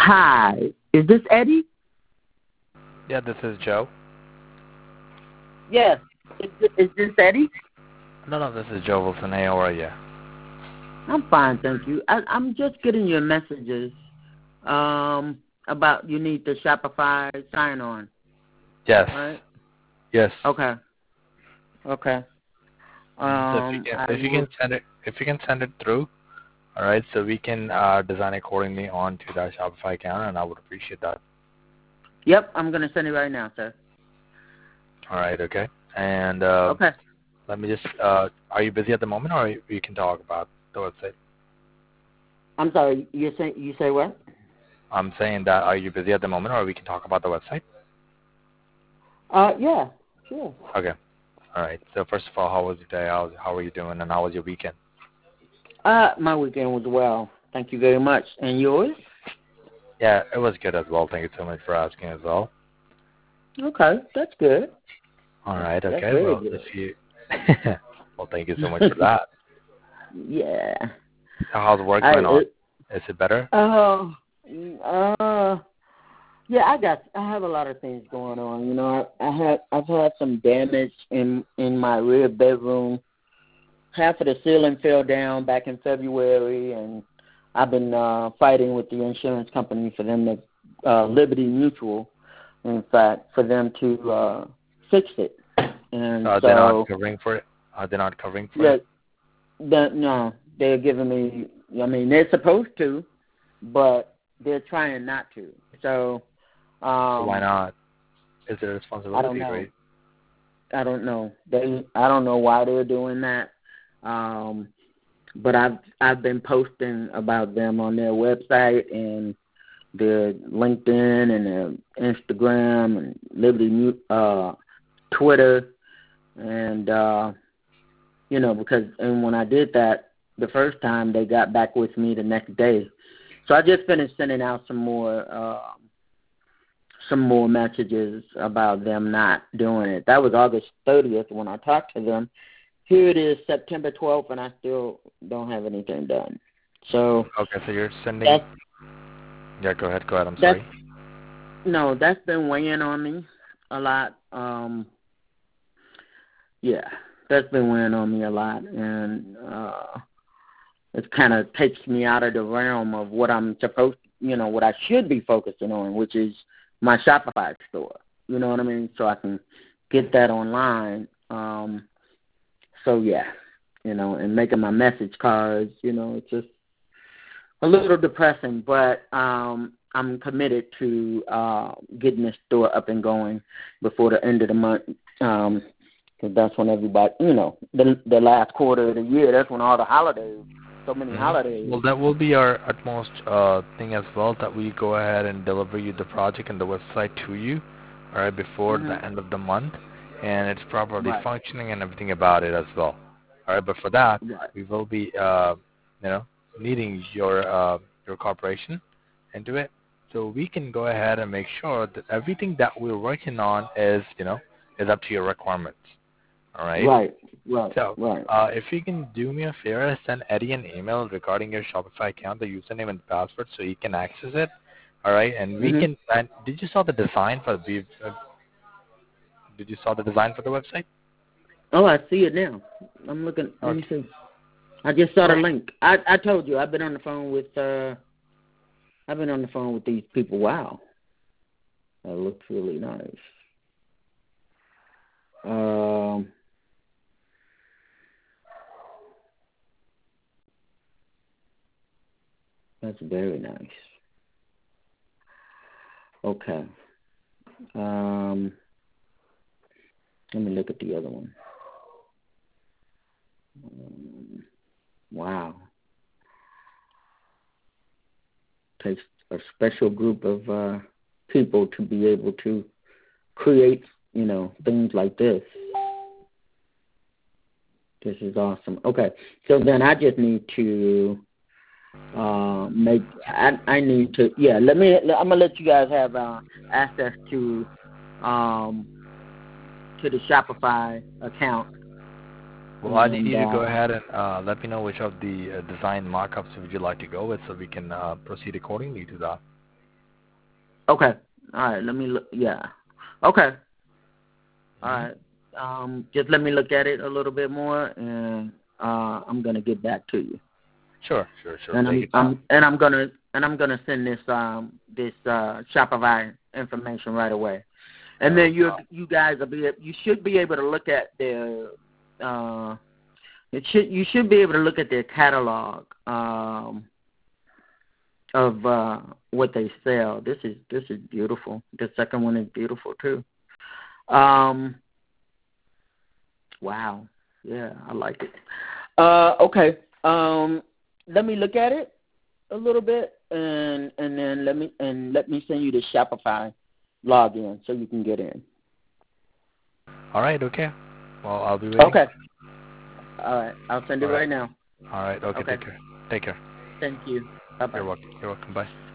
Hi, is this Eddie? Yeah, this is Joe. Yes. Is this Eddie? No, this is Joe Wilson. Hey, how are you? I'm fine, thank you. I'm just getting your messages about you need the Shopify sign-on, Yes. right? Yes. Okay. Okay. So I if you will. can send it through, all right. So we can design accordingly onto that Shopify account, and I would appreciate that. Yep, I'm gonna send it right now, sir. All right. Okay. And Okay. let me just. Are you busy at the moment, or we can talk about the website? I'm sorry. You say what? I'm saying that are you busy at the moment, or we can talk about the website? Yeah, sure. Okay. All right. So first of all, how was your day? How are you doing? And how was your weekend? My weekend was well. Thank you very much. And yours? Yeah, it was good as well. Thank you so much for asking as well. Okay, that's good. All right. That's Okay. very Well, good. if you, well, thank you so much for that. Yeah. So how's work I going on? Is it better? uh yeah, I have a lot of things going on. You know, I've had some damage in my rear bedroom. Half of the ceiling fell down back in February, and I've been fighting with the insurance company for them to Liberty Mutual, in fact, for them to fix it. And They're not so covering for it. They're not covering for yeah, it. no, they're giving me. I mean, they're supposed to, but they're trying not to. So So why not? Is it a I don't responsibility, know. right? I don't know. I don't know why they're doing that. But I've been posting about them on their website and their LinkedIn and their Instagram and Liberty Twitter, and you know, because when I did that the first time, they got back with me the next day. So I just finished sending out some more messages about them not doing it. That was August 30th when I talked to them. Here it is, September 12th, and I still don't have anything done. So Okay, so you're sending. Yeah, go ahead. I'm sorry. No, that's been weighing on me a lot. Yeah, that's been weighing on me a lot, and it kind of takes me out of the realm of what I'm supposed, what I should be focusing on, which is my Shopify store. You know what I mean? So I can get that online. So yeah, and making my message cards. It's just a little depressing, but I'm committed to getting this store up and going before the end of the month. Because that's when everybody, the last quarter of the year, that's when all the holidays, so many holidays. Well, that will be our utmost thing as well, that we go ahead and deliver you the project and the website to you, all right, before the end of the month, and it's properly functioning and everything about it as well. All right, but for that, we will be, needing your corporation into it, so we can go ahead and make sure that everything that we're working on is up to your requirements. All right. Right. So, if you can do me a favor, send Eddie an email regarding your Shopify account, the username and password, so he can access it. All right, and we can. And did you saw the design for the? Did you saw the design for the website? Oh, I see it now. I'm looking. Let me see. I just saw the link. I told you I've been on the phone with these people. Wow, that looks really nice. That's very nice. Okay. Let me look at the other one. Wow. Takes a special group of people to be able to create, things like this. This is awesome. Okay. So then I just need to I'm gonna let you guys have access to the Shopify account. Well, I need you to go ahead and let me know which of the design markups would you like to go with, so we can proceed accordingly to that. Okay. All right. Let me look. Yeah. Okay. All right. Just let me look at it a little bit more, and I'm gonna get back to you. Sure. And Take your time. I'm gonna send this Shopify information right away. And then you guys you should be able to look at their you should be able to look at their catalog of what they sell. This is beautiful. The second one is beautiful too. Wow. Yeah, I like it. Okay. Let me look at it a little bit, and then let me send you the Shopify login so you can get in. All right. Okay. Well, I'll be waiting. Okay. All right. I'll send it right now. All right. Okay. Okay. Take care. Thank you. Bye-bye. You're welcome. Bye.